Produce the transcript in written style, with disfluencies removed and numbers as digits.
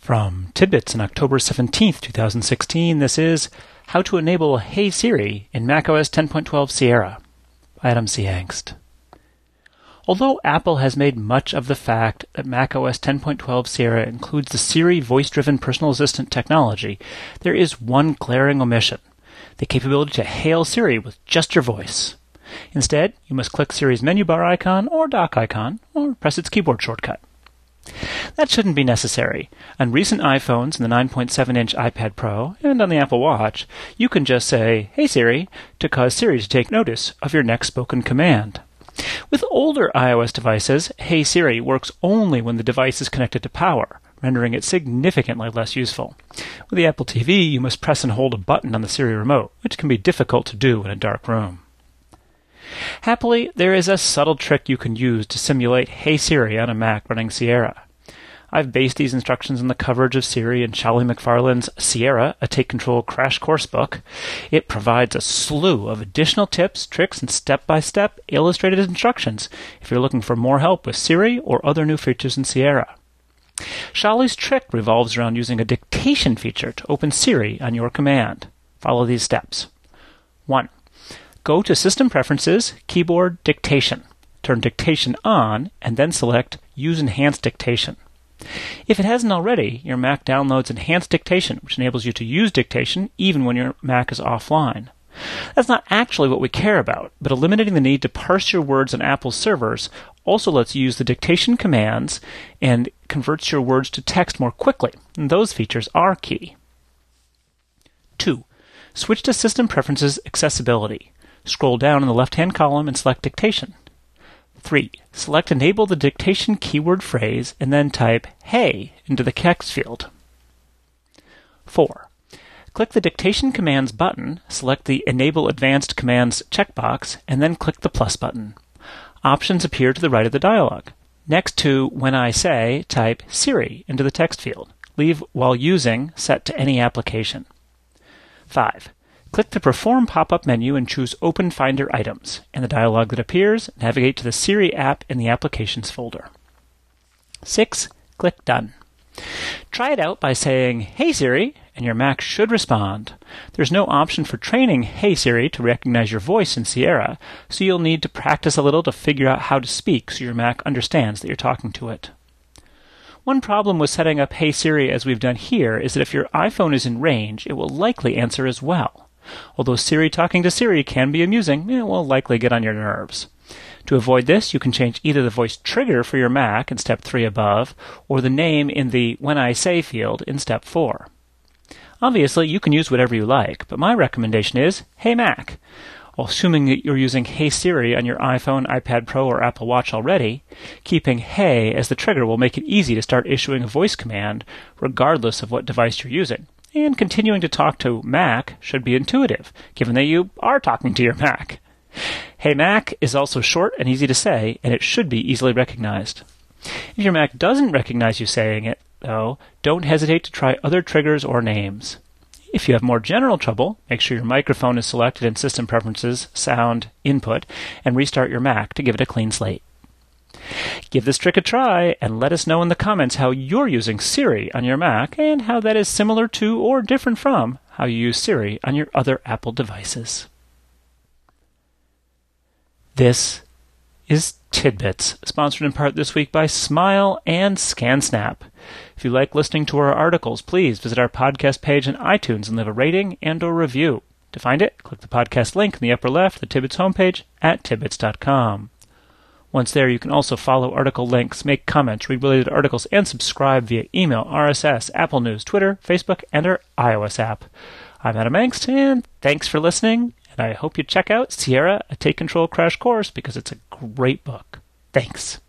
From Tidbits on October 17th, 2016, this is How to Enable Hey Siri in macOS 10.12 Sierra by Adam C. Angst. Although Apple has made much of the fact that macOS 10.12 Sierra includes the Siri voice-driven personal assistant technology, there is one glaring omission: the capability to hail Siri with just your voice. Instead, you must click Siri's menu bar icon or dock icon, or press its keyboard shortcut. That shouldn't be necessary. On recent iPhones and the 9.7-inch iPad Pro, and on the Apple Watch, you can just say, "Hey Siri," to cause Siri to take notice of your next spoken command. With older iOS devices, Hey Siri works only when the device is connected to power, rendering it significantly less useful. With the Apple TV, you must press and hold a button on the Siri remote, which can be difficult to do in a dark room. Happily, there is a subtle trick you can use to simulate Hey Siri on a Mac running Sierra. I've based these instructions on the coverage of Siri in Charlie McFarlane's Sierra, a Take Control Crash Course book. It provides a slew of additional tips, tricks, and step-by-step illustrated instructions if you're looking for more help with Siri or other new features in Sierra. Charlie's trick revolves around using a dictation feature to open Siri on your command. Follow these steps. 1. Go to System Preferences, Keyboard, Dictation. Turn Dictation on, and then select Use Enhanced Dictation. If it hasn't already, your Mac downloads Enhanced Dictation, which enables you to use dictation even when your Mac is offline. That's not actually what we care about, but eliminating the need to parse your words on Apple's servers also lets you use the dictation commands and converts your words to text more quickly, and those features are key. 2. Switch to System Preferences Accessibility. Scroll down in the left-hand column and select Dictation. 3. Select Enable the Dictation keyword phrase and then type Hey into the text field. 4. Click the Dictation Commands button, select the Enable Advanced Commands checkbox, and then click the plus button. Options appear to the right of the dialog. Next to When I Say, type Siri into the text field. Leave While Using set to any application. 5. Click the Perform pop-up menu and choose Open Finder Items. In the dialog that appears, navigate to the Siri app in the Applications folder. 6. Click Done. Try it out by saying, "Hey Siri," and your Mac should respond. There's no option for training Hey Siri to recognize your voice in Sierra, so you'll need to practice a little to figure out how to speak so your Mac understands that you're talking to it. One problem with setting up Hey Siri as we've done here is that if your iPhone is in range, it will likely answer as well. Although Siri talking to Siri can be amusing, it will likely get on your nerves. To avoid this, you can change either the voice trigger for your Mac in step 3 above, or the name in the When I Say field in step 4. Obviously, you can use whatever you like, but my recommendation is Hey Mac. Assuming that you're using Hey Siri on your iPhone, iPad Pro, or Apple Watch already, keeping Hey as the trigger will make it easy to start issuing a voice command regardless of what device you're using. And continuing to talk to Mac should be intuitive, given that you are talking to your Mac. Hey Mac is also short and easy to say, and it should be easily recognized. If your Mac doesn't recognize you saying it, though, don't hesitate to try other triggers or names. If you have more general trouble, make sure your microphone is selected in System Preferences, Sound, Input, and restart your Mac to give it a clean slate. Give this trick a try and let us know in the comments how you're using Siri on your Mac and how that is similar to or different from how you use Siri on your other Apple devices. This is Tidbits, sponsored in part this week by Smile and ScanSnap. If you like listening to our articles, please visit our podcast page on iTunes and leave a rating and/or review. To find it, click the podcast link in the upper left of the Tidbits homepage at tidbits.com. Once there, you can also follow article links, make comments, read related articles, and subscribe via email, RSS, Apple News, Twitter, Facebook, and our iOS app. I'm Adam Angst, and thanks for listening, and I hope you check out Sierra, a Take Control Crash Course, because it's a great book. Thanks.